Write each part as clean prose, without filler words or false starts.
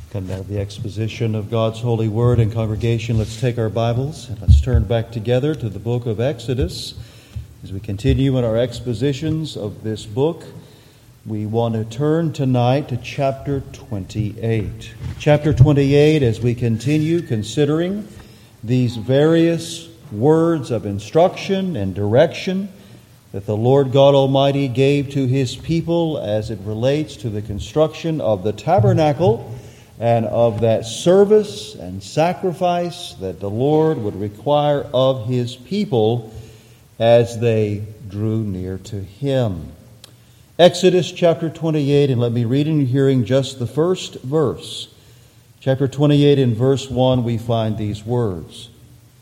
Come now to the exposition of God's holy word. And congregation, let's take our Bibles and let's turn back together to the book of Exodus. As we continue in our expositions of this book, we want to turn tonight to chapter 28. Chapter 28, as we continue considering these various words of instruction and direction that the Lord God Almighty gave to His people as it relates to the construction of the tabernacle and of that service and sacrifice that the Lord would require of His people as they drew near to Him. Exodus chapter 28, and let me read in your hearing just the first verse. Chapter 28 in verse 1, we find these words.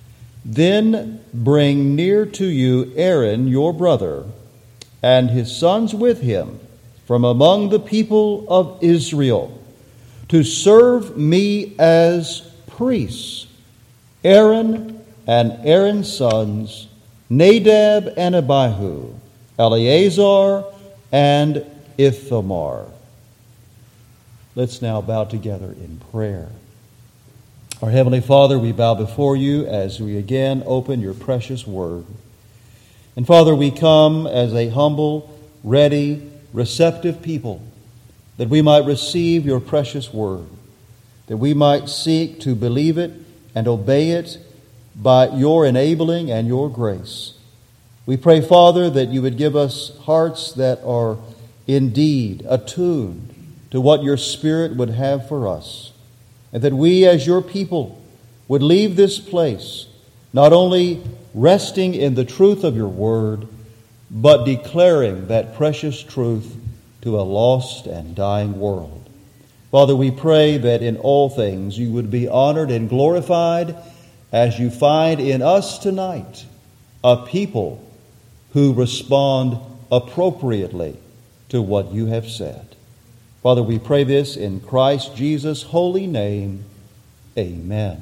Then bring near to you Aaron your brother, and his sons with him, from among the people of Israel, to serve me as priests, Aaron and Aaron's sons, Nadab and Abihu, Eleazar and Ithamar. Let's now bow together in prayer. Our Heavenly Father, we bow before you as we again open your precious word. And Father, we come as a humble, ready, receptive people, that we might receive your precious word, that we might seek to believe it and obey it by your enabling and your grace. We pray, Father, that you would give us hearts that are indeed attuned to what your Spirit would have for us, and that we as your people would leave this place not only resting in the truth of your word, but declaring that precious truth to a lost and dying world. Father, we pray that in all things you would be honored and glorified as you find in us tonight a people who respond appropriately to what you have said. Father, we pray this in Christ Jesus' holy name. Amen.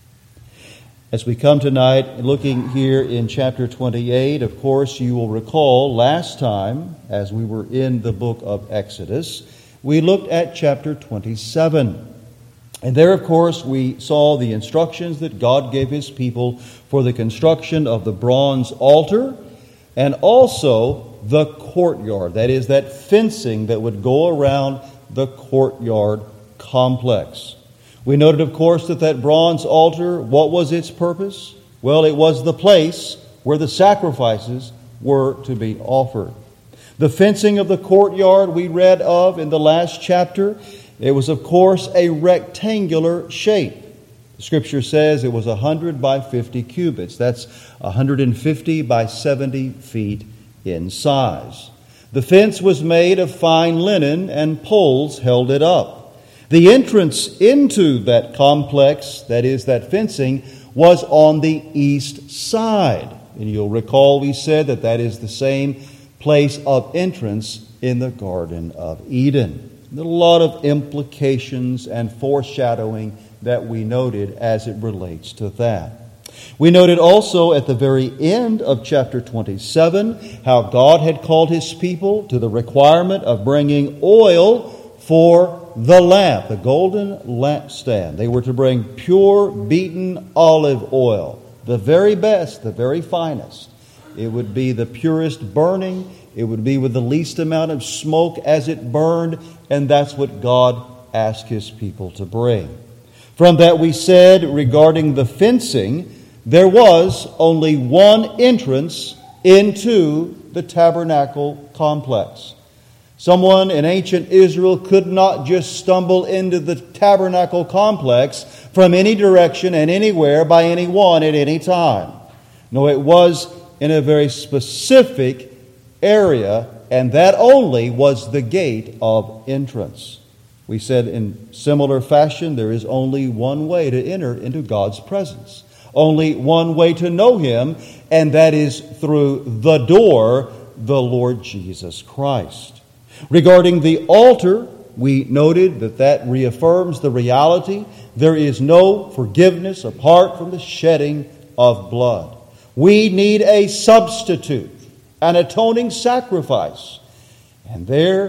As we come tonight, looking here in chapter 28, of course, you will recall last time, as we were in the book of Exodus, we looked at chapter 27. And there, of course, we saw the instructions that God gave His people for the construction of the bronze altar and also the courtyard. That is, that fencing that would go around the courtyard complex. We noted, of course, that bronze altar, what was its purpose? Well, it was the place where the sacrifices were to be offered. The fencing of the courtyard we read of in the last chapter, it was, of course, a rectangular shape. The Scripture says it was 100 by 50 cubits. That's 150 by 70 feet in size. The fence was made of fine linen, and poles held it up. The entrance into that complex, that is, that fencing, was on the east side. And you'll recall we said that is the same place of entrance in the Garden of Eden. There's a lot of implications and foreshadowing that we noted as it relates to that. We noted also at the very end of chapter 27 how God had called His people to the requirement of bringing oil for the lamp, the golden lampstand. They were to bring pure beaten olive oil, the very best, the very finest. It would be the purest burning. It would be with the least amount of smoke as it burned, and that's what God asked His people to bring. From that we said regarding the fencing, there was only one entrance into the tabernacle complex. Someone in ancient Israel could not just stumble into the tabernacle complex from any direction and anywhere by anyone at any time. No, it was in a very specific area, and that only was the gate of entrance. We said in similar fashion, there is only one way to enter into God's presence. Only one way to know Him, and that is through the door, the Lord Jesus Christ. Regarding the altar, we noted that reaffirms the reality there is no forgiveness apart from the shedding of blood. We need a substitute, an atoning sacrifice. And there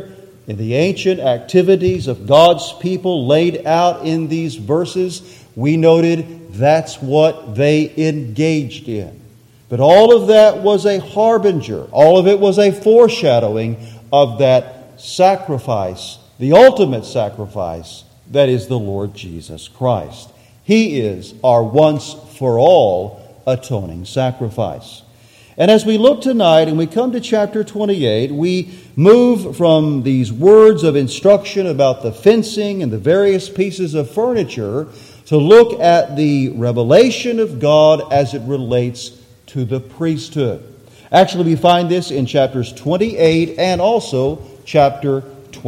in the ancient activities of God's people laid out in these verses, we noted that's what they engaged in. But all of that was a harbinger. All of it was a foreshadowing of that sacrifice, the ultimate sacrifice, that is the Lord Jesus Christ. He is our once-for-all atoning sacrifice. And as we look tonight and we come to chapter 28, we move from these words of instruction about the fencing and the various pieces of furniture to look at the revelation of God as it relates to the priesthood. Actually, we find this in chapters 28 and also chapter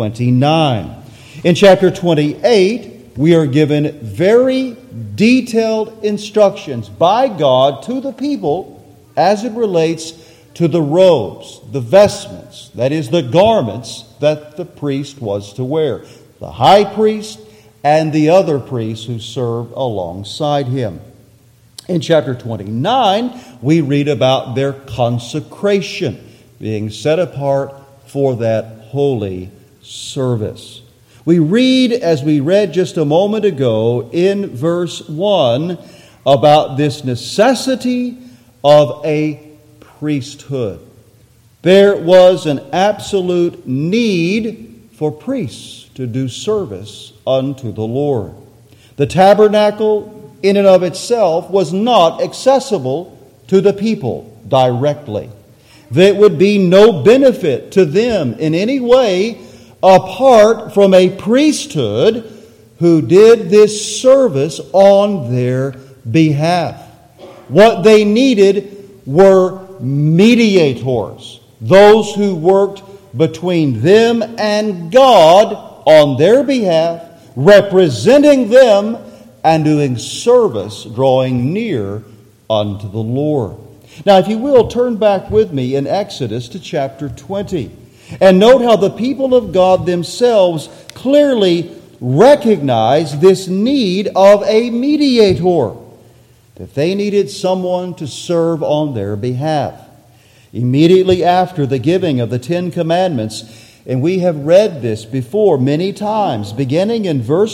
29. In chapter 28, we are given very detailed instructions by God to the people as it relates to the robes, the vestments, that is, the garments that the priest was to wear, the high priest and the other priests who served alongside him. In chapter 29, we read about their consecration, being set apart for that holy service. We read, as we read just a moment ago in verse 1, about this necessity of a priesthood. There was an absolute need for priests to do service unto the Lord. The tabernacle in and of itself was not accessible to the people directly. There would be no benefit to them in any way apart from a priesthood who did this service on their behalf. What they needed were mediators, those who worked between them and God on their behalf, representing them and doing service, drawing near unto the Lord. Now, if you will, turn back with me in Exodus to chapter 20 and note how the people of God themselves clearly recognize this need of a mediator, that they needed someone to serve on their behalf. Immediately after the giving of the Ten Commandments, and we have read this before many times, beginning in verse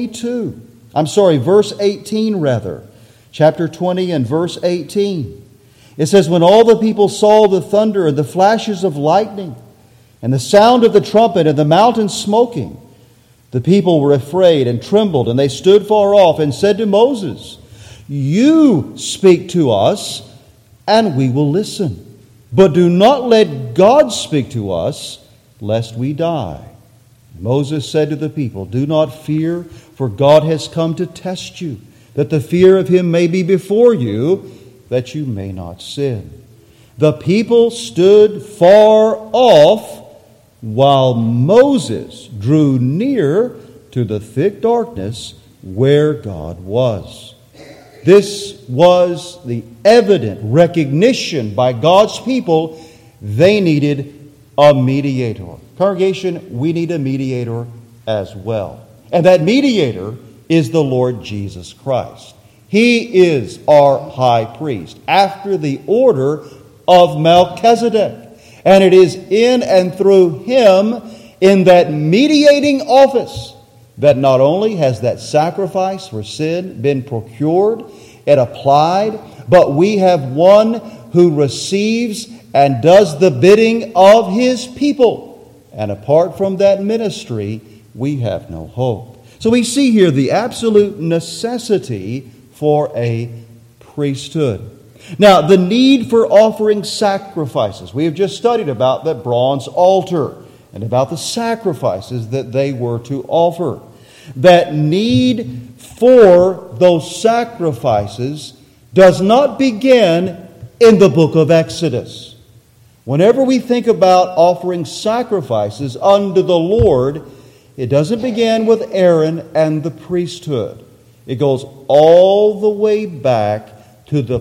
18 rather. Chapter 20 and verse 18. It says, when all the people saw the thunder and the flashes of lightning and the sound of the trumpet and the mountain smoking, the people were afraid and trembled, and they stood far off and said to Moses, you speak to us, and we will listen. But do not let God speak to us, lest we die. Moses said to the people, do not fear, for God has come to test you, that the fear of him may be before you, that you may not sin. The people stood far off, while Moses drew near to the thick darkness where God was. This was the evident recognition by God's people they needed a mediator. Congregation, we need a mediator as well. And that mediator is the Lord Jesus Christ. He is our high priest after the order of Melchizedek. And it is in and through him, in that mediating office, that not only has that sacrifice for sin been procured and applied, but we have one who receives and does the bidding of his people. And apart from that ministry, we have no hope. So we see here the absolute necessity for a priesthood. Now, the need for offering sacrifices. We have just studied about the bronze altar and about the sacrifices that they were to offer. That need for those sacrifices does not begin in the book of Exodus. Whenever we think about offering sacrifices unto the Lord, it doesn't begin with Aaron and the priesthood. It goes all the way back to the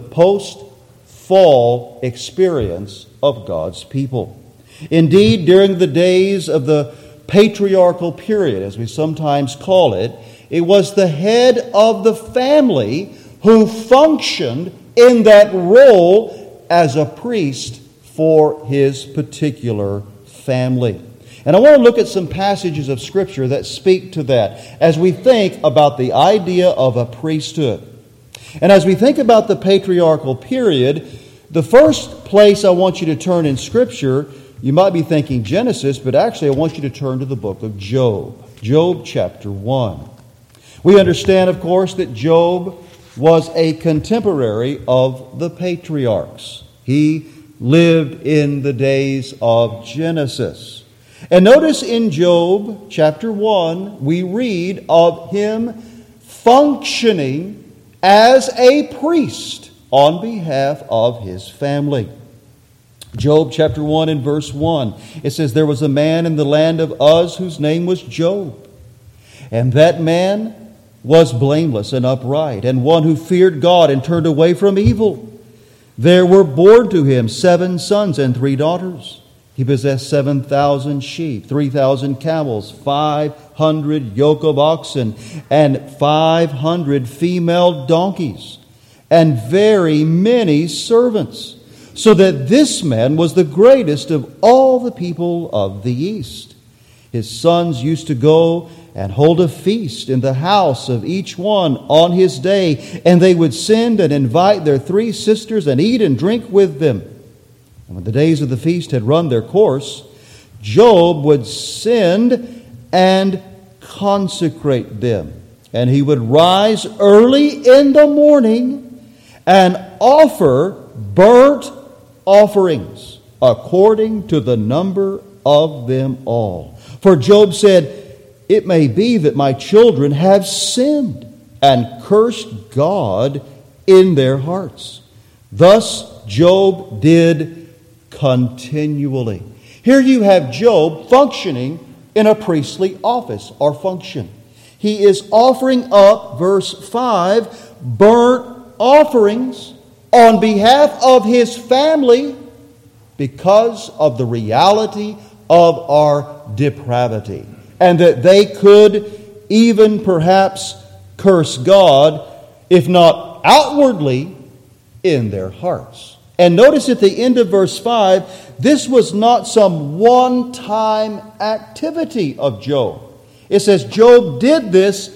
post-fall experience of God's people. Indeed, during the days of the patriarchal period, as we sometimes call it, it was the head of the family who functioned in that role as a priest for his particular family. And I want to look at some passages of Scripture that speak to that as we think about the idea of a priesthood. And as we think about the patriarchal period, the first place I want you to turn in Scripture, you might be thinking Genesis, but actually I want you to turn to the book of Job. Job chapter 1. We understand, of course, that Job was a contemporary of the patriarchs. He lived in the days of Genesis. And notice in Job chapter 1, we read of him functioning as a priest on behalf of his family. Job chapter 1 and verse 1, it says, "There was a man in the land of Uz whose name was Job. And that man was blameless and upright, and one who feared God and turned away from evil. There were born to him 7 sons and 3 daughters. He possessed 7,000 sheep, 3,000 camels, 500 yoke of oxen, and 500 female donkeys, and very many servants, so that this man was the greatest of all the people of the East. His sons used to go and hold a feast in the house of each one on his day, and they would send and invite their 3 sisters and eat and drink with them. And when the days of the feast had run their course, Job would send and consecrate them. And he would rise early in the morning and offer burnt offerings according to the number of them all. For Job said, 'It may be that my children have sinned and cursed God in their hearts.' Thus Job did continually." Here you have Job functioning in a priestly office or function. He is offering up, verse 5, burnt offerings on behalf of his family because of the reality of our depravity, and that they could even perhaps curse God, if not outwardly, in their hearts. And notice at the end of verse 5, this was not some one-time activity of Job. It says Job did this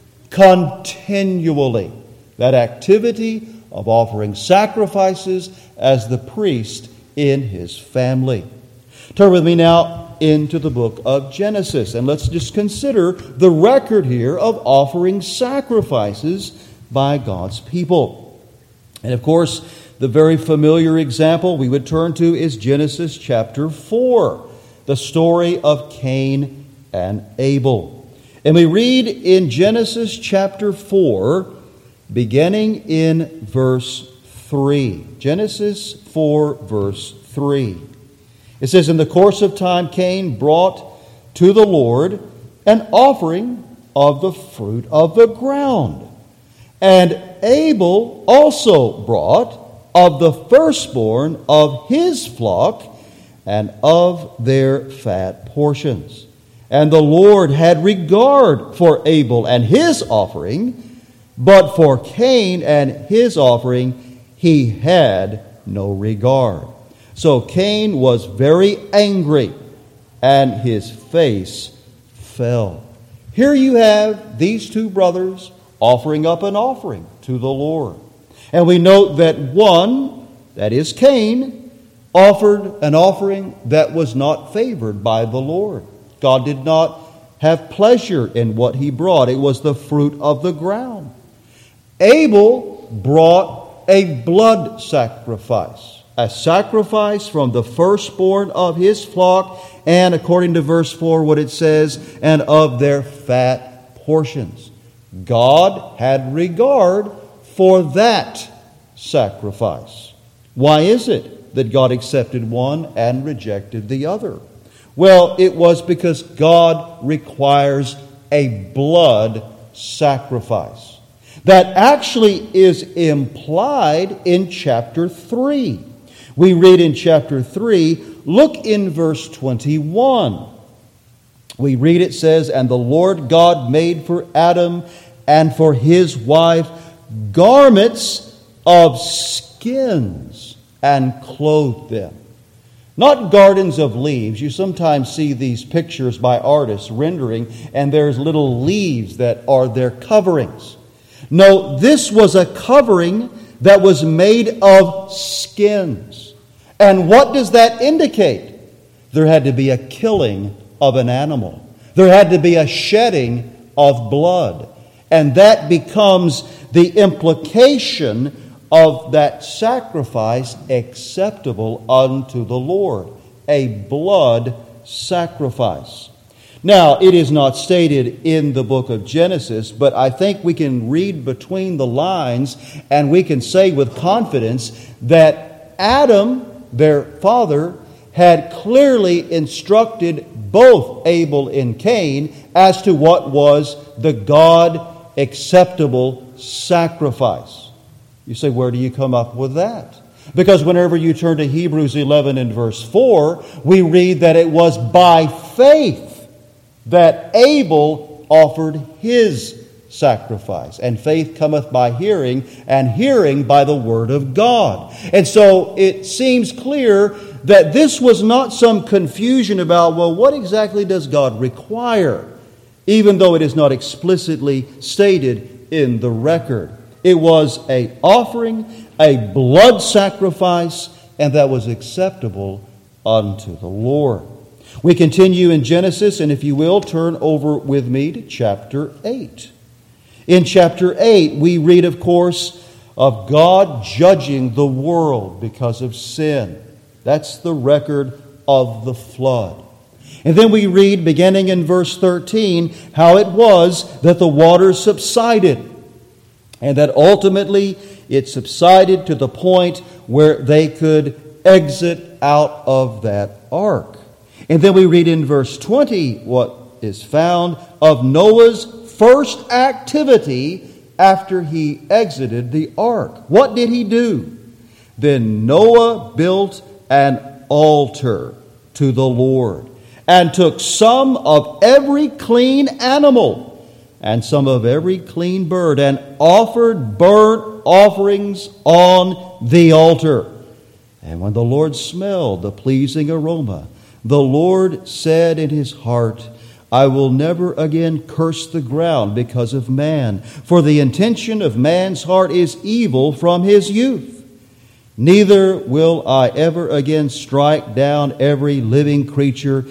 continually. That activity of offering sacrifices as the priest in his family. Turn with me now into the book of Genesis, and let's just consider the record here of offering sacrifices by God's people. And of course, the very familiar example we would turn to is Genesis chapter 4, the story of Cain and Abel. And we read in Genesis chapter 4, beginning in verse 3. Genesis 4, verse 3. It says, "In the course of time, Cain brought to the Lord an offering of the fruit of the ground. And Abel also brought of the firstborn of his flock and of their fat portions. And the Lord had regard for Abel and his offering, but for Cain and his offering he had no regard. So Cain was very angry, and his face fell." Here you have these 2 brothers offering up an offering to the Lord. And we note that one, that is Cain, offered an offering that was not favored by the Lord. God did not have pleasure in what he brought. It was the fruit of the ground. Abel brought a blood sacrifice, a sacrifice from the firstborn of his flock, and according to verse 4, what it says, and of their fat portions. God had regard for that sacrifice. Why is it that God accepted one and rejected the other? Well, it was because God requires a blood sacrifice. That actually is implied in chapter 3. We read in chapter 3, look in verse 21. We read, it says, "And the Lord God made for Adam and for his wife garments of skins and clothed them." Not gardens of leaves. You sometimes see these pictures by artists rendering, and there's little leaves that are their coverings. No, this was a covering that was made of skins. And what does that indicate? There had to be a killing of an animal. There had to be a shedding of blood. And that becomes the implication of that sacrifice acceptable unto the Lord. A blood sacrifice. Now, it is not stated in the book of Genesis, but I think we can read between the lines and we can say with confidence that Adam, their father, had clearly instructed both Abel and Cain as to what was the God-acceptable sacrifice. You say, where do you come up with that? Because whenever you turn to Hebrews 11 and verse 4, we read that it was by faith that Abel offered his sacrifice. And faith cometh by hearing, and hearing by the word of God. And so it seems clear that this was not some confusion about, well, what exactly does God require? Even though it is not explicitly stated in the record. It was an offering, a blood sacrifice, and that was acceptable unto the Lord. We continue in Genesis, and if you will, turn over with me to chapter 8. In chapter 8, we read, of course, of God judging the world because of sin. That's the record of the flood. And then we read, beginning in verse 13, how it was that the waters subsided, and that ultimately it subsided to the point where they could exit out of that ark. And then we read in verse 20 what is found of Noah's first activity after he exited the ark. What did he do? Then Noah built an altar to the Lord, and took some of every clean animal and some of every clean bird, and offered burnt offerings on the altar. And when the Lord smelled the pleasing aroma, the Lord said in his heart, I will never again curse the ground because of man, for the intention of man's heart is evil from his youth. Neither will I ever again strike down every living creature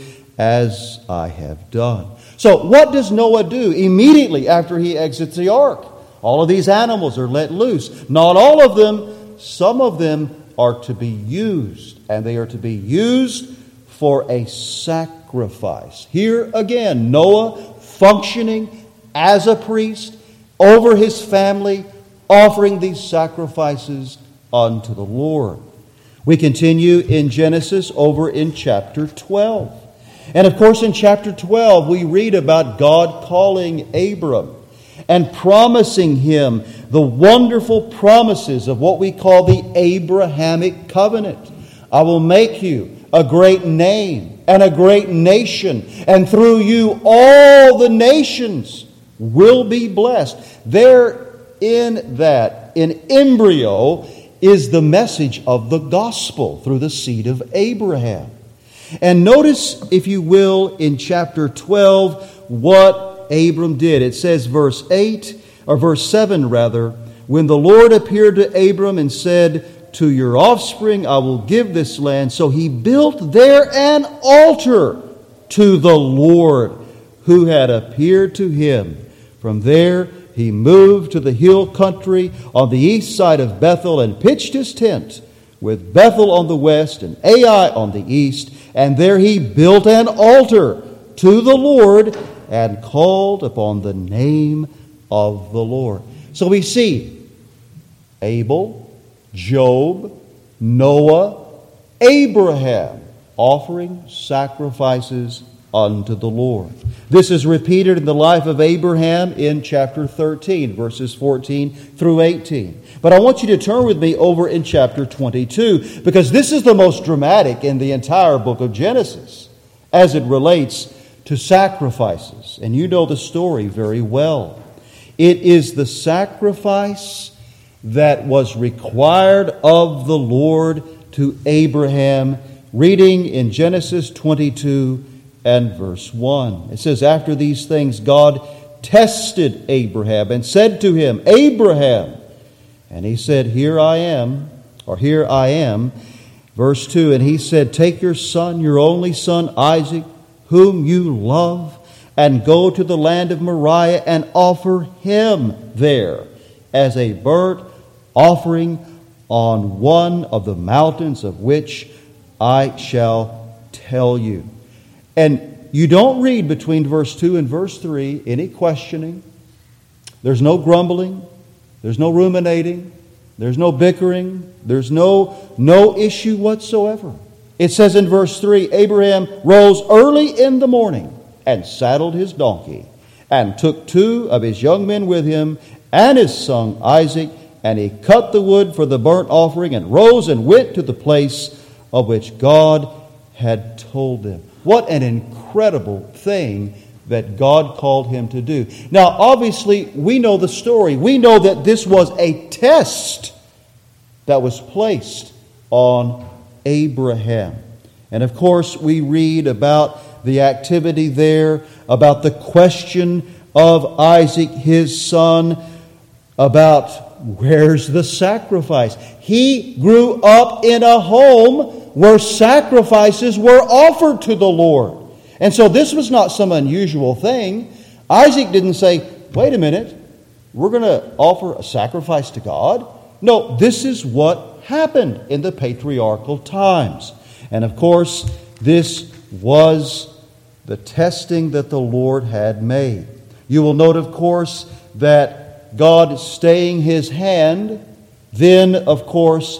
as I have done. So what does Noah do immediately after he exits the ark? All of these animals are let loose. Not all of them. Some of them are to be used. And they are to be used for a sacrifice. Here again, Noah functioning as a priest over his family, offering these sacrifices unto the Lord. We continue in Genesis over in chapter 12. And of course in chapter 12 we read about God calling Abram and promising him the wonderful promises of what we call the Abrahamic covenant. I will make you a great name and a great nation, and through you all the nations will be blessed. There in that, in embryo, is the message of the gospel through the seed of Abraham. And notice, if you will, in chapter 12, what Abram did. It says verse 7 rather, when the Lord appeared to Abram and said, to your offspring I will give this land. So he built there an altar to the Lord who had appeared to him. From there he moved to the hill country on the east side of Bethel and pitched his tent, with Bethel on the west and Ai on the east. And there he built an altar to the Lord and called upon the name of the Lord. So we see Abel, Job, Noah, Abraham offering sacrifices unto the Lord. This is repeated in the life of Abraham in chapter 13, verses 14 through 18. But I want you to turn with me over in chapter 22, because this is the most dramatic in the entire book of Genesis as it relates to sacrifices. And you know the story very well. It is the sacrifice that was required of the Lord to Abraham reading in Genesis 22 and verse 1. It says, "After these things God tested Abraham and said to him, Abraham. And he said, Here I am. Verse 2, and he said, Take your son, your only son Isaac, whom you love, and go to the land of Moriah and offer him there as a burnt offering on one of the mountains of which I shall tell you." And you don't read between verse 2 and verse 3 any questioning. There's no grumbling. There's no ruminating. There's no bickering. There's no issue whatsoever. It says in verse 3, Abraham rose early in the morning and saddled his donkey and took 2 of his young men with him and his son Isaac, and he cut the wood for the burnt offering and rose and went to the place of which God had told them. What an incredible thing that God called him to do. Now, obviously, we know the story. We know that this was a test that was placed on Abraham. And of course, we read about the activity there, about the question of Isaac, his son, about where's the sacrifice. He grew up in a home where sacrifices were offered to the Lord. And so this was not some unusual thing. Isaac didn't say, wait a minute, we're going to offer a sacrifice to God. No, this is what happened in the patriarchal times. And of course, this was the testing that the Lord had made. You will note, of course, that God staying his hand, then, of course,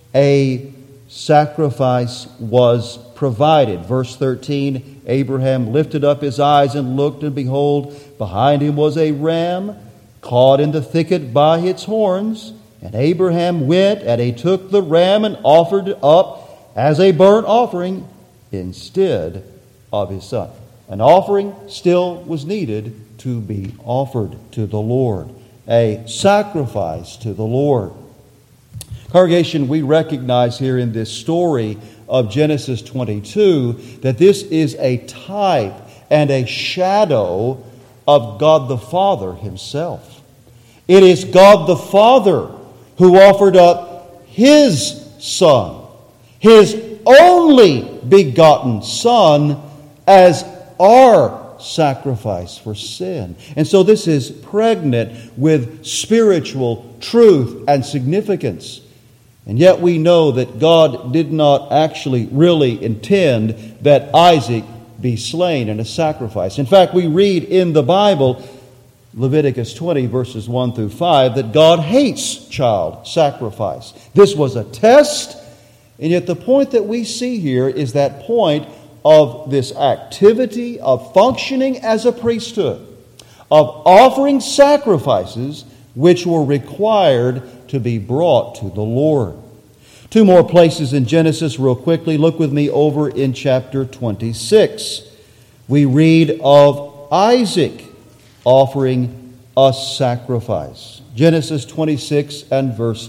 a sacrifice was provided. Verse 13, Abraham lifted up his eyes and looked, and behold, behind him was a ram caught in the thicket by its horns. And Abraham went, and he took the ram and offered it up as a burnt offering instead of his son. An offering still was needed to be offered to the Lord. A sacrifice to the Lord. Congregation, we recognize here in this story of Genesis 22 that this is a type and a shadow of God the Father himself. It is God the Father who offered up his Son, his only begotten Son, as our sacrifice for sin. And so this is pregnant with spiritual truth and significance. And yet we know that God did not actually really intend that Isaac be slain in a sacrifice. In fact, we read in the Bible, Leviticus 20, verses 1 through 5, that God hates child sacrifice. This was a test, and yet the point that we see here is that point of this activity of functioning as a priesthood, of offering sacrifices which were required to be brought to the Lord. 2 more places in Genesis real quickly. Look with me over in chapter 26. We read of Isaac offering a sacrifice. Genesis 26 and verse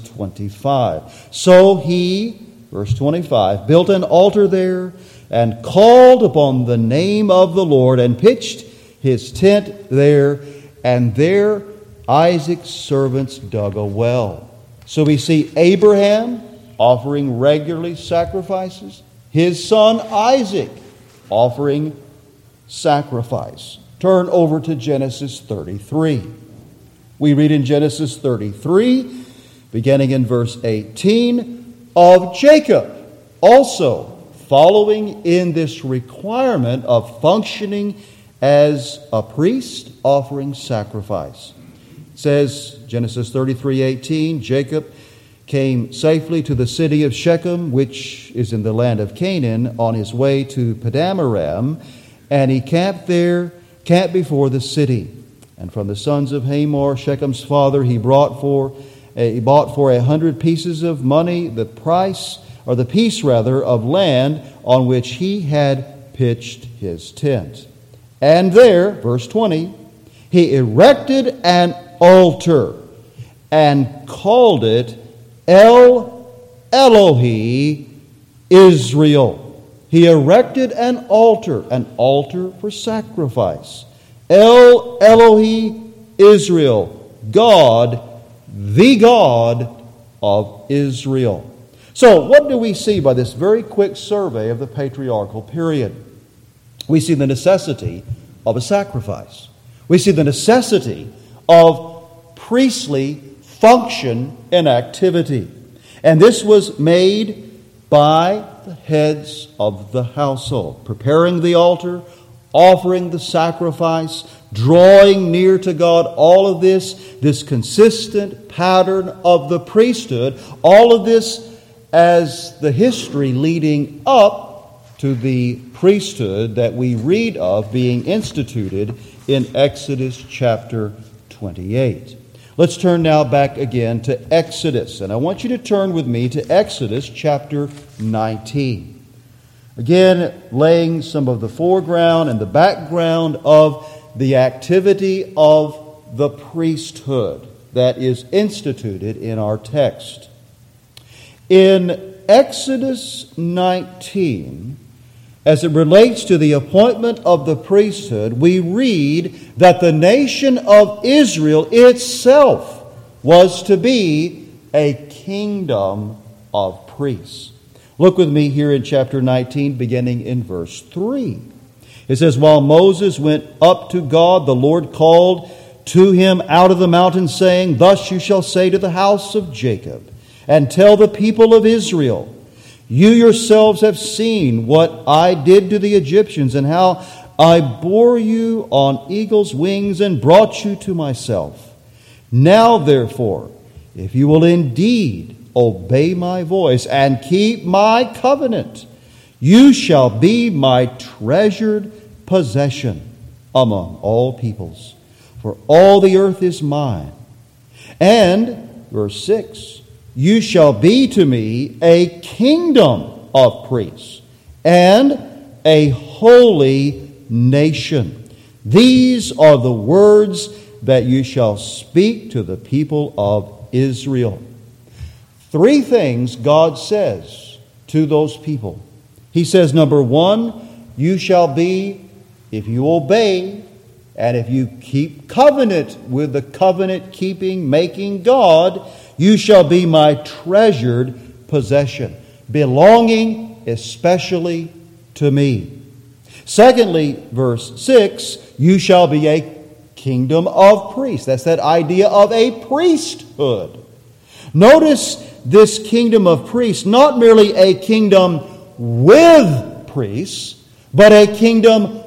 25. So he, verse 25, built an altar there and called upon the name of the Lord and pitched his tent there, and there Isaac's servants dug a well. So we see Abraham offering regularly sacrifices, his son Isaac offering sacrifice. Turn over to Genesis 33. We read in Genesis 33, beginning in verse 18, of Jacob also following in this requirement of functioning as a priest offering sacrifice. It says, Genesis 33:18, Jacob came safely to the city of Shechem, which is in the land of Canaan, on his way to Paddan-aram, and he camped before the city. And from the sons of Hamor, Shechem's father, he bought for 100 pieces of money the piece of land on which he had pitched his tent. And there, verse 20, he erected an altar and called it El Elohe Israel. He erected an altar for sacrifice. El Elohe Israel, God, the God of Israel. So, what do we see by this very quick survey of the patriarchal period? We see the necessity of a sacrifice. We see the necessity of priestly function and activity. And this was made by the heads of the household, preparing the altar, offering the sacrifice, drawing near to God, all of this consistent pattern of the priesthood, all of this as the history leading up to the priesthood that we read of being instituted in Exodus chapter 28. Let's turn now back again to Exodus, and I want you to turn with me to Exodus chapter 19. Again, laying some of the foreground and the background of the activity of the priesthood that is instituted in our text. In Exodus 19, as it relates to the appointment of the priesthood, we read that the nation of Israel itself was to be a kingdom of priests. Look with me here in chapter 19, beginning in verse 3. It says, "While Moses went up to God, the Lord called to him out of the mountain, saying, 'Thus you shall say to the house of Jacob, and tell the people of Israel, you yourselves have seen what I did to the Egyptians, and how I bore you on eagle's wings and brought you to myself. Now therefore, if you will indeed obey my voice and keep my covenant, you shall be my treasured possession among all peoples, for all the earth is mine. And," verse 6, "you shall be to me a kingdom of priests and a holy nation. These are the words that you shall speak to the people of Israel." Three things God says to those people. He says, number one, you shall be, if you obey, and if you keep covenant with the covenant-keeping, making God, you shall be my treasured possession, belonging especially to me. Secondly, verse 6, you shall be a kingdom of priests. That's that idea of a priesthood. Notice this kingdom of priests, not merely a kingdom with priests, but a kingdom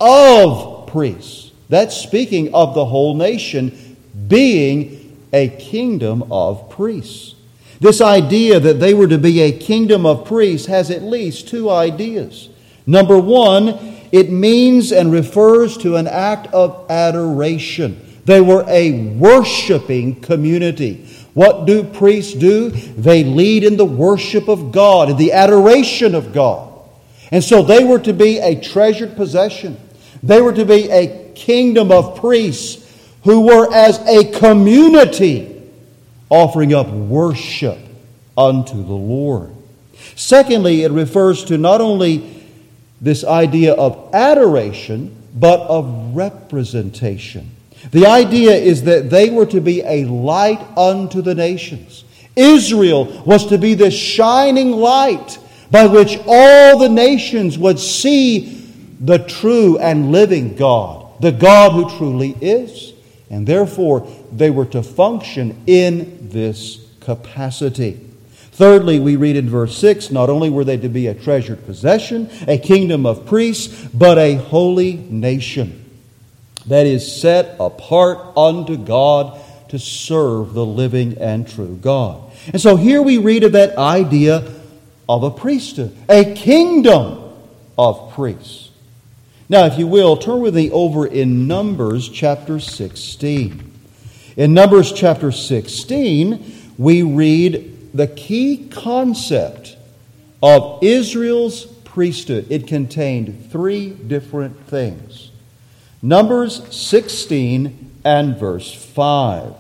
of priests. That's speaking of the whole nation being a kingdom of priests. This idea that they were to be a kingdom of priests has at least two ideas. Number one, it means and refers to an act of adoration. They were a worshiping community. What do priests do? They lead in the worship of God, in the adoration of God. And so they were to be a treasured possession. They were to be a kingdom of priests who were as a community offering up worship unto the Lord. Secondly, it refers to not only this idea of adoration, but of representation. The idea is that they were to be a light unto the nations. Israel was to be the shining light by which all the nations would see the true and living God, the God who truly is. And therefore, they were to function in this capacity. Thirdly, we read in verse 6, not only were they to be a treasured possession, a kingdom of priests, but a holy nation that is set apart unto God to serve the living and true God. And so here we read of that idea of a priesthood, a kingdom of priests. Now, if you will, turn with me over in Numbers chapter 16. In Numbers chapter 16, we read the key concept of Israel's priesthood. It contained three different things. Numbers 16 and verse 5.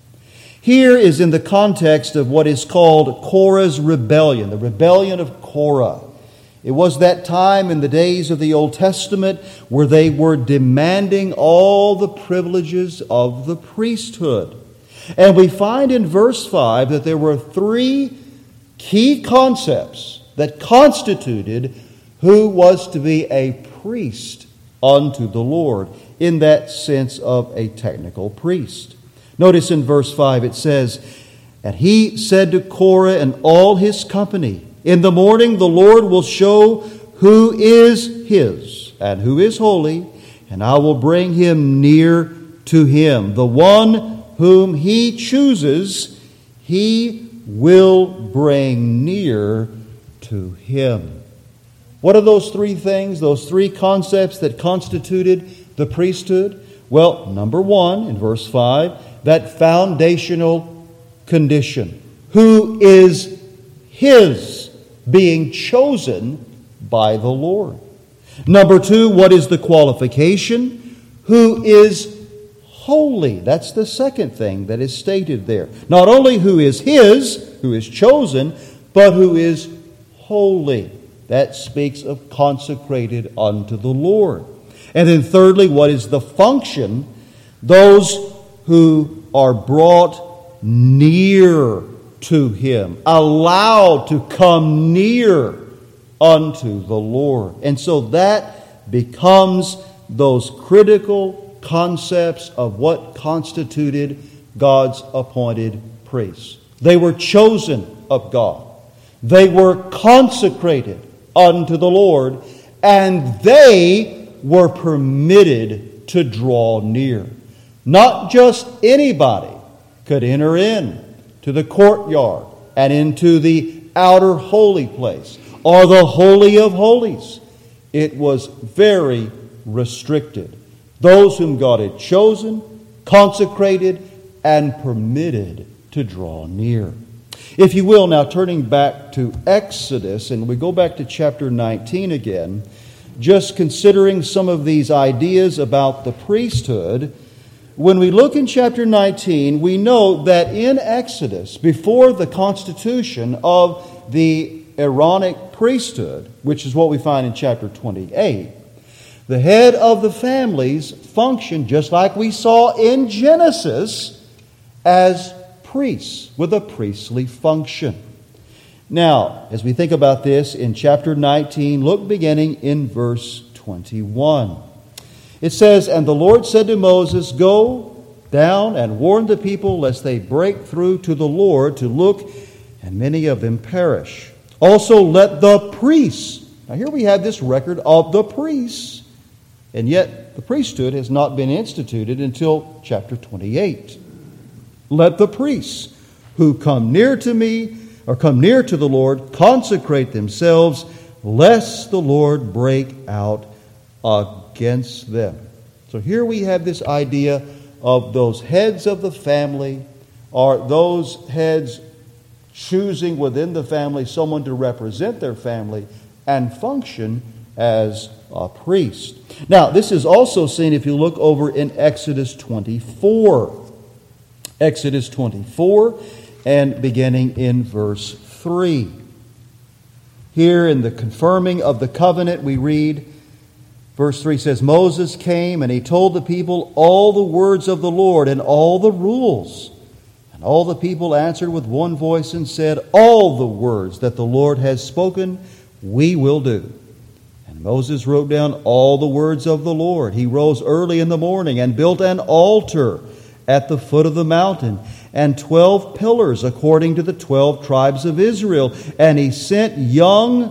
Here is in the context of what is called Korah's rebellion, the rebellion of Korah. It was that time in the days of the Old Testament where they were demanding all the privileges of the priesthood. And we find in verse 5 that there were three key concepts that constituted who was to be a priest unto the Lord, in that sense of a technical priest. Notice in verse 5 it says, "And he said to Korah and all his company, In the morning the Lord will show who is his and who is holy, and I will bring him near to him. The one whom he chooses, he will bring near to him." What are those three things, those three concepts that constituted the priesthood? Well, number one, in verse 5, that foundational condition. Who is his, being chosen by the Lord. Number two, what is the qualification? Who is holy. That's the second thing that is stated there. Not only who is his, who is chosen, but who is holy. That speaks of consecrated unto the Lord. And then thirdly, what is the function? Those who are brought near to him, allowed to come near unto the Lord. And so that becomes those critical concepts of what constituted God's appointed priests. They were chosen of God. They were consecrated unto the Lord, and they were permitted to draw near. Not just anybody could enter in to the courtyard and into the outer holy place or the Holy of Holies. It was very restricted. Those whom God had chosen, consecrated, and permitted to draw near. If you will, now turning back to Exodus, and we go back to chapter 19 again, just considering some of these ideas about the priesthood. When we look in chapter 19, we know that in Exodus, before the constitution of the Aaronic priesthood, which is what we find in chapter 28, the head of the families functioned just like we saw in Genesis as priests with a priestly function. Now, as we think about this in chapter 19, look beginning in verse 21. It says, "And the Lord said to Moses, Go down and warn the people, lest they break through to the Lord to look, and many of them perish. Also let the priests," now here we have this record of the priests, and yet the priesthood has not been instituted until chapter 28. "Let the priests who come near to me, or come near to the Lord, consecrate themselves, lest the Lord break out against them." So here we have this idea of those heads of the family, or those heads choosing within the family someone to represent their family and function as a priest. Now, this is also seen if you look over in Exodus 24. Exodus 24, and beginning in verse 3. Here in the confirming of the covenant, we read, verse 3 says, "Moses came, and he told the people all the words of the Lord and all the rules. And all the people answered with one voice and said, All the words that the Lord has spoken, we will do. And Moses wrote down all the words of the Lord. He rose early in the morning and built an altar at the foot of the mountain, and 12 pillars according to the 12 tribes of Israel. And he sent young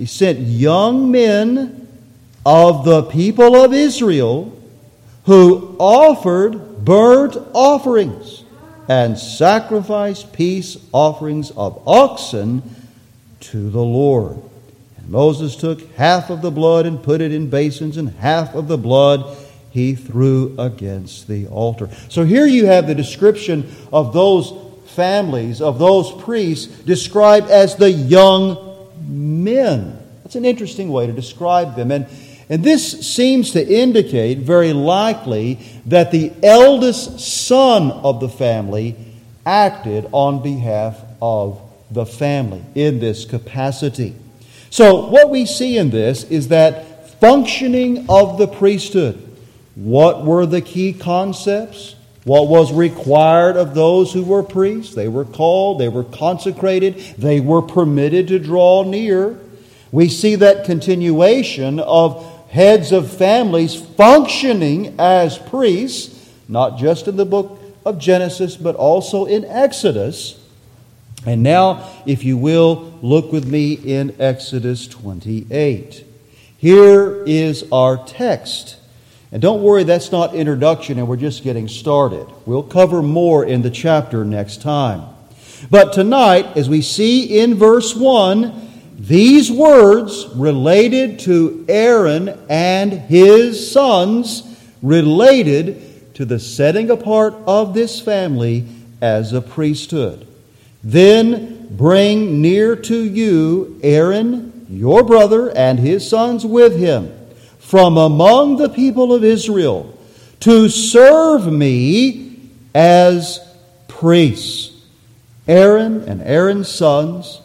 men of the people of Israel who offered burnt offerings and sacrificed peace offerings of oxen to the Lord. And Moses took half of the blood and put it in basins, and half of the blood he threw against the altar." So here you have the description of those families, of those priests, described as the young men. That's an interesting way to describe them. And this seems to indicate very likely that the eldest son of the family acted on behalf of the family in this capacity. So what we see in this is that functioning of the priesthood. What were the key concepts? What was required of those who were priests? They were called, they were consecrated, they were permitted to draw near. We see that continuation of heads of families functioning as priests, not just in the book of Genesis, but also in Exodus. And now, if you will, look with me in Exodus 28. Here is our text. And don't worry, that's not introduction and we're just getting started. We'll cover more in the chapter next time. But tonight, as we see in verse 1, these words related to Aaron and his sons, related to the setting apart of this family as a priesthood. Then bring near to you Aaron, your brother, and his sons with him, from among the people of Israel, to serve me as priests. Aaron and Aaron's sons,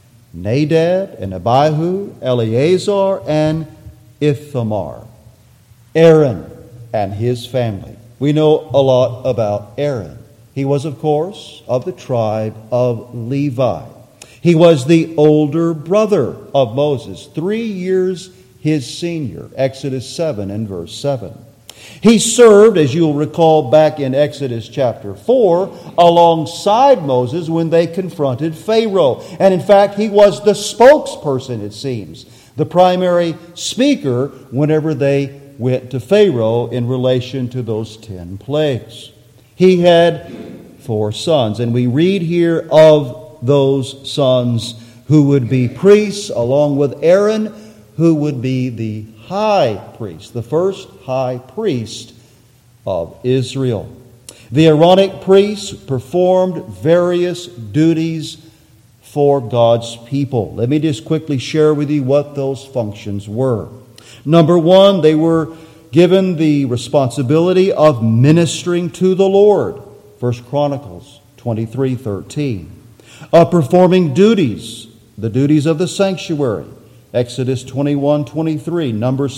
Nadab and Abihu, Eleazar and Ithamar. Aaron and his family. We know a lot about Aaron. He was, of course, of the tribe of Levi. He was the older brother of Moses, 3 years his senior, Exodus 7 and verse 7. He served, as you'll recall back in Exodus chapter 4, alongside Moses when they confronted Pharaoh. And in fact, he was the spokesperson, it seems, the primary speaker whenever they went to Pharaoh in relation to those 10 plagues. He had 4 sons, and we read here of those sons who would be priests, along with Aaron, who would be the high priest, the first high priest of Israel. The Aaronic priests performed various duties for God's people. Let me just quickly share with you what those functions were. Number 1, they were given the responsibility of ministering to the Lord. 1 Chronicles 23:13. Of performing duties, the duties of the sanctuary. Exodus 21:23, Numbers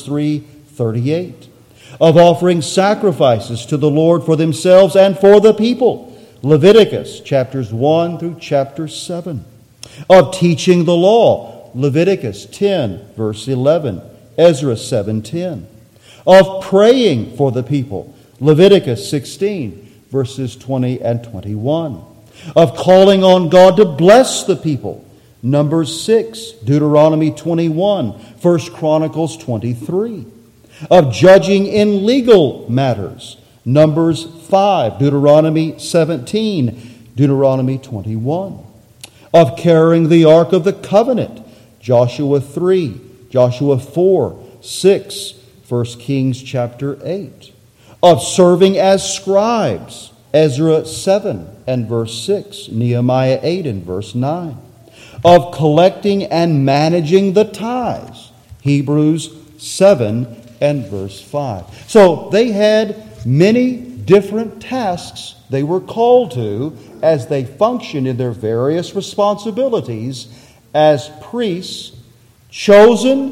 3:38. Of offering sacrifices to the Lord for themselves and for the people. Leviticus chapters 1 through chapter 7. Of teaching the law. Leviticus 10, verse 11. Ezra 7:10. Of praying for the people. Leviticus 16, verses 20 and 21. Of calling on God to bless the people. Numbers 6, Deuteronomy 21, 1 Chronicles 23. Of judging in legal matters. Numbers 5, Deuteronomy 17, Deuteronomy 21. Of carrying the Ark of the Covenant. Joshua 3, Joshua 4, 6, 1 Kings chapter 8. Of serving as scribes. Ezra 7 and verse 6, Nehemiah 8 and verse 9. Of collecting and managing the tithes. Hebrews 7 and verse 5. So they had many different tasks they were called to as they functioned in their various responsibilities as priests, chosen,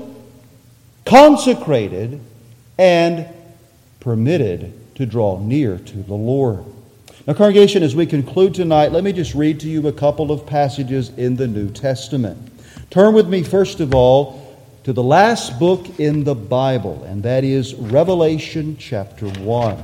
consecrated, and permitted to draw near to the Lord. Now, congregation, as we conclude tonight, let me just read to you a couple of passages in the New Testament. Turn with me, first of all, to the last book in the Bible, and that is Revelation chapter 1.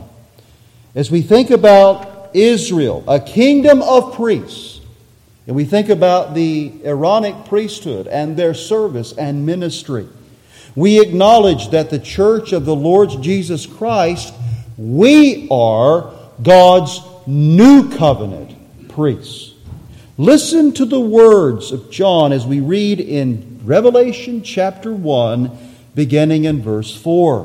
As we think about Israel, a kingdom of priests, and we think about the Aaronic priesthood and their service and ministry, we acknowledge that the church of the Lord Jesus Christ, we are God's new covenant priests. Listen to the words of John as we read in Revelation chapter 1, beginning in verse 4.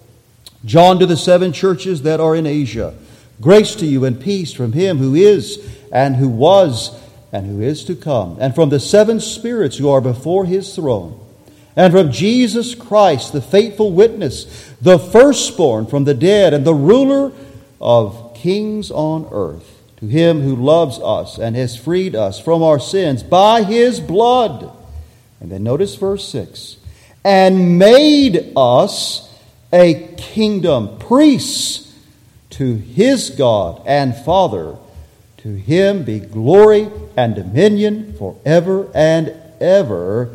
John to the 7 churches that are in Asia, grace to you and peace from him who is and who was and who is to come, and from the 7 spirits who are before his throne, and from Jesus Christ, the faithful witness, the firstborn from the dead, and the ruler of kings on earth, to him who loves us and has freed us from our sins by his blood And then notice verse 6. And made us a kingdom, priests to His God and Father. To Him be glory and dominion forever and ever.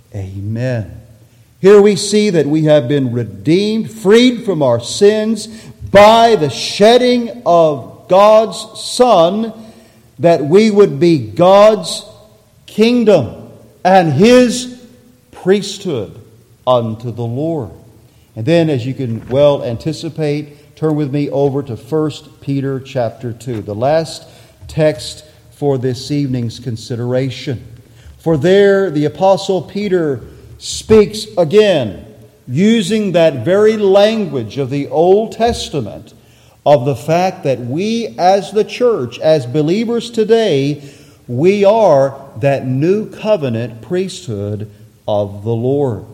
Amen. Here we see that we have been redeemed, freed from our sins by the shedding of God's Son, that we would be God's kingdom and His priesthood unto the Lord. And then, as you can well anticipate, turn with me over to 1 Peter chapter 2, the last text for this evening's consideration. For there the Apostle Peter speaks again, using that very language of the Old Testament, of the fact that we as the church, as believers today, we are that new covenant priesthood of the Lord.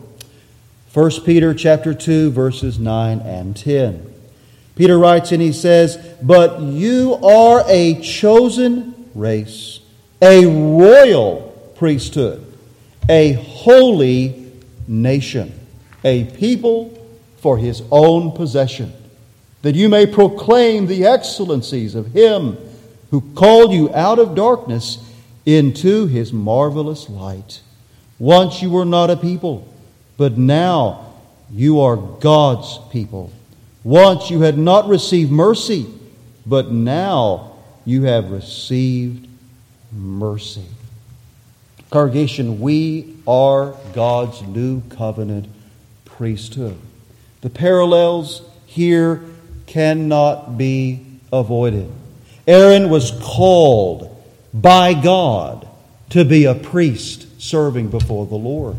1 Peter chapter 2, verses 9 and 10. Peter writes and he says, "But you are a chosen race, a royal priesthood, a holy nation, a people for His own possession, that you may proclaim the excellencies of Him who called you out of darkness into His marvelous light. Once you were not a people, but now you are God's people. Once you had not received mercy, but now you have received mercy." Congregation, we are God's new covenant priesthood. The parallels here cannot be avoided. Aaron was called by God to be a priest serving before the Lord.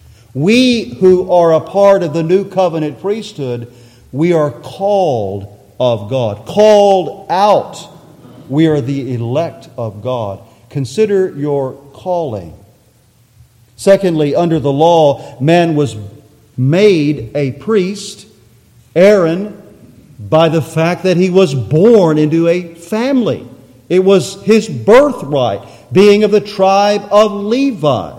We who are a part of the new covenant priesthood, we are called of God, called out. We are the elect of God. Consider your calling. Secondly, under the law, man was made a priest, Aaron, by the fact that he was born into a family. It was his birthright, being of the tribe of Levi.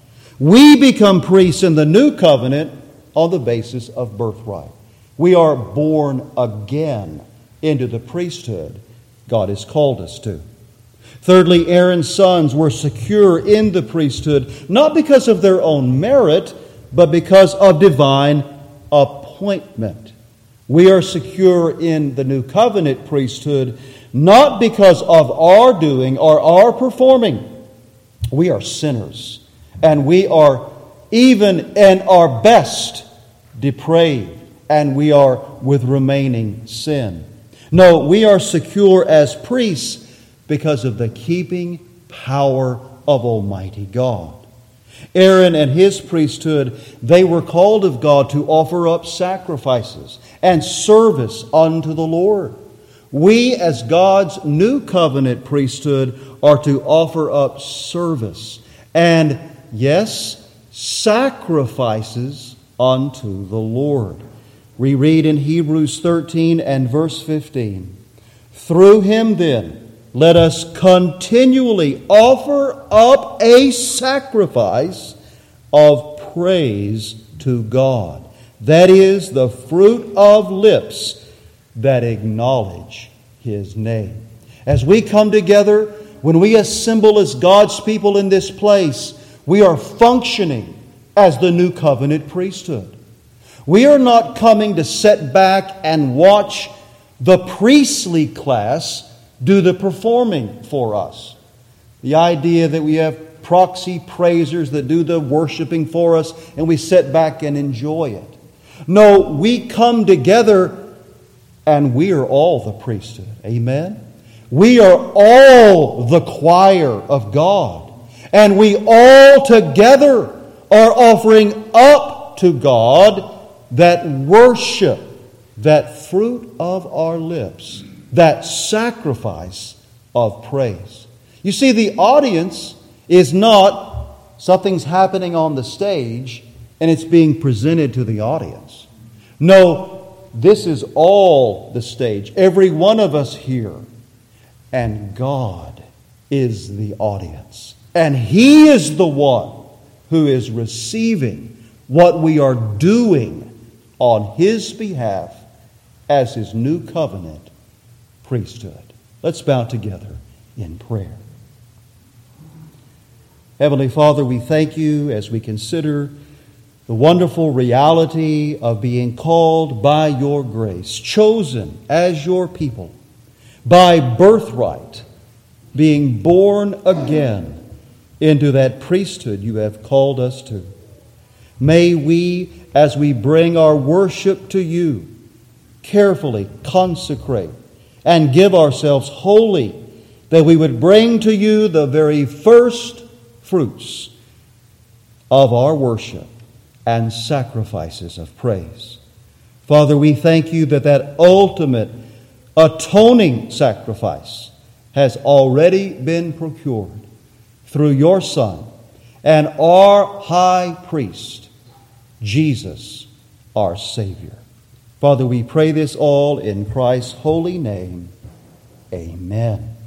We become priests in the new covenant on the basis of birthright. We are born again into the priesthood God has called us to. Thirdly, Aaron's sons were secure in the priesthood, not because of their own merit, but because of divine appointment. We are secure in the new covenant priesthood, not because of our doing or our performing. We are sinners, and we are, even in our best, depraved, and we are with remaining sin. No, we are secure as priests because of the keeping power of Almighty God. Aaron and his priesthood, they were called of God to offer up sacrifices and service unto the Lord. We, as God's new covenant priesthood, are to offer up service and, yes, sacrifices unto the Lord. We read in Hebrews 13 and verse 15, "Through Him then, let us continually offer up a sacrifice of praise to God. That is the fruit of lips that acknowledge His name." As we come together, when we assemble as God's people in this place, we are functioning as the new covenant priesthood. We are not coming to sit back and watch the priestly class do the performing for us. The idea that we have proxy praisers that do the worshiping for us and we sit back and enjoy it. No, we come together and we are all the priesthood. Amen? We are all the choir of God. And we all together are offering up to God that worship, that fruit of our lips, that sacrifice of praise. You see, the audience is not something's happening on the stage and it's being presented to the audience. No, this is all the stage. Every one of us here. And God is the audience. And He is the one who is receiving what we are doing on His behalf as His new covenant priesthood. Let's bow together in prayer. Heavenly Father, we thank You as we consider the wonderful reality of being called by Your grace, chosen as Your people, by birthright, being born again into that priesthood You have called us to. May we, as we bring our worship to You, carefully consecrate and give ourselves wholly, that we would bring to You the very first fruits of our worship and sacrifices of praise. Father, we thank You that that ultimate atoning sacrifice has already been procured through Your Son and our high priest, Jesus, our Savior. Father, we pray this all in Christ's holy name. Amen.